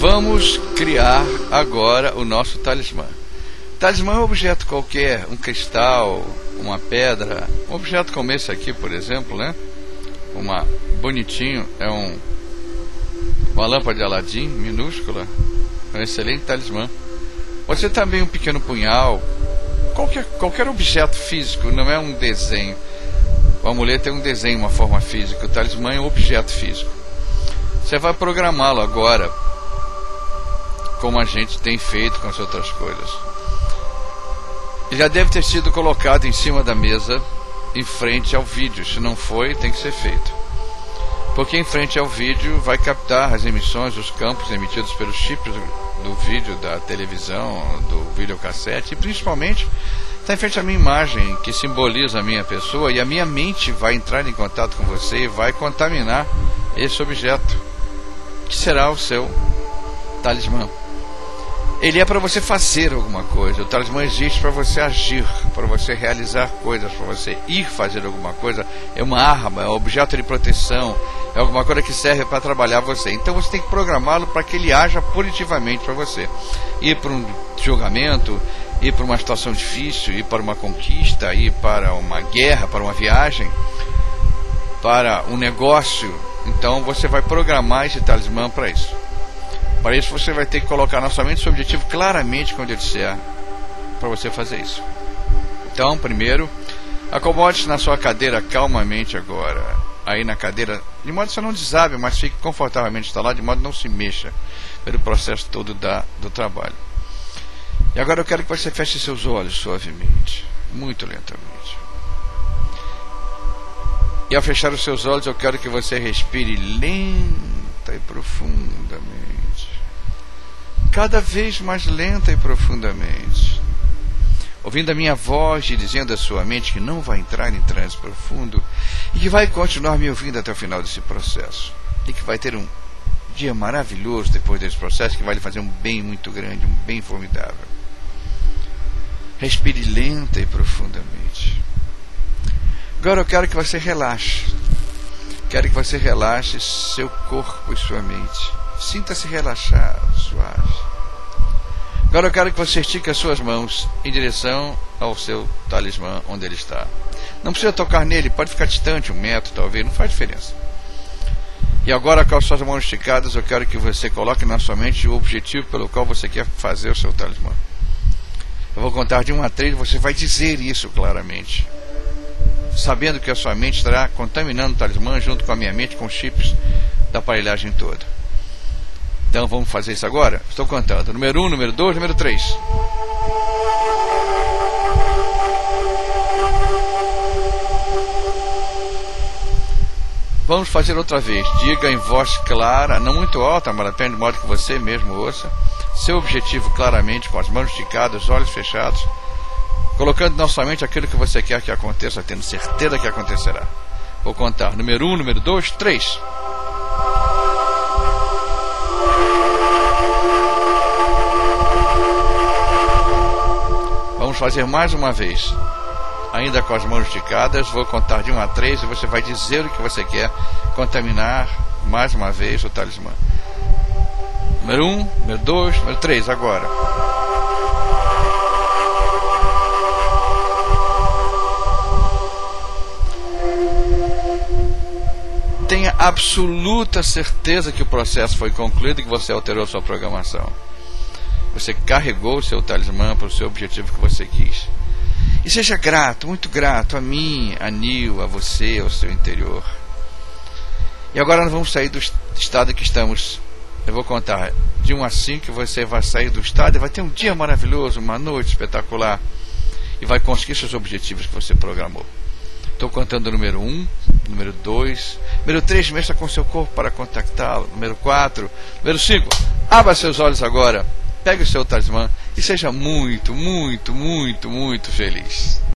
Vamos criar agora o nosso talismã. Talismã é um objeto qualquer, um cristal, uma pedra, um objeto como esse aqui, por exemplo, né? Bonitinho, é uma lâmpada de Aladim, minúscula, é um excelente talismã. Você também um pequeno punhal, qualquer objeto físico, não é um desenho. O amuleto é um desenho, uma forma física, o talismã é um objeto físico. Você vai programá-lo agora, como a gente tem feito com as outras coisas. Ele já deve ter sido colocado em cima da mesa, em frente ao vídeo. Se não foi, tem que ser feito, porque em frente ao vídeo vai captar as emissões, os campos emitidos pelos chips do vídeo, da televisão, do videocassete, e principalmente está em frente à minha imagem, que simboliza a minha pessoa, e a minha mente vai entrar em contato com você e vai contaminar esse objeto, que será o seu talismã. Ele é para você fazer alguma coisa. O talismã existe para você agir, para você realizar coisas, para você ir fazer alguma coisa. É uma arma, é um objeto de proteção, é alguma coisa que serve para trabalhar você. Então você tem que programá-lo para que ele haja positivamente para você. Ir para um julgamento, ir para uma situação difícil, ir para uma conquista, ir para uma guerra, para uma viagem, para um negócio. Então você vai programar esse talismã para isso. Para isso você vai ter que colocar na sua mente seu objetivo claramente quando eu disser para você fazer isso. Então, primeiro, acomode-se na sua cadeira calmamente agora. Aí na cadeira, de modo que você não desabe, mas fique confortavelmente instalado, de modo que não se mexa pelo processo todo do trabalho. E agora eu quero que você feche seus olhos suavemente, muito lentamente. E ao fechar os seus olhos, eu quero que você respire lenta e profundamente. Cada vez mais lenta e profundamente, ouvindo a minha voz e dizendo à sua mente que não vai entrar em transe profundo e que vai continuar me ouvindo até o final desse processo, e que vai ter um dia maravilhoso depois desse processo, que vai lhe fazer um bem muito grande, um bem formidável. Respire lenta e profundamente. Agora eu quero que você relaxe. Quero que você relaxe seu corpo e sua mente. Sinta-se relaxado, suave. Agora eu quero que você estique as suas mãos em direção ao seu talismã, onde ele está. Não precisa tocar nele, pode ficar distante, 1 metro talvez, não faz diferença. E agora, com as suas mãos esticadas, eu quero que você coloque na sua mente o objetivo pelo qual você quer fazer o seu talismã. Eu vou contar de 1 a 3 e você vai dizer isso claramente, sabendo que a sua mente estará contaminando o talismã junto com a minha mente, com os chips da aparelhagem toda. Então vamos fazer isso agora? Estou contando. Número 1, número 2, número 3. Vamos fazer outra vez. Diga em voz clara, não muito alta, mas apenas de modo que você mesmo ouça, seu objetivo claramente, com as mãos esticadas, olhos fechados, colocando na sua mente aquilo que você quer que aconteça, tendo certeza que acontecerá. Vou contar. Número 1, número 2, 3. Vamos fazer mais uma vez, ainda com as mãos esticadas. Vou contar de 1 a 3 e você vai dizer o que você quer contaminar mais uma vez o talismã. Número 1, número 2, número 3, agora. Tenha absoluta certeza que o processo foi concluído e que você alterou sua programação. Você carregou o seu talismã para o seu objetivo que você quis. E seja grato, muito grato a mim, a Nil, a você, ao seu interior. E agora nós vamos sair do estado que estamos. Eu vou contar de 1 a 5 que você vai sair do estado e vai ter um dia maravilhoso, uma noite espetacular. E vai conseguir seus objetivos que você programou. Estou contando o número 1, número 2, número 3, mexa com seu corpo para contactá-lo. Número 4, número 5. Abra seus olhos agora. Pegue o seu talismã e seja muito, muito, muito, muito feliz.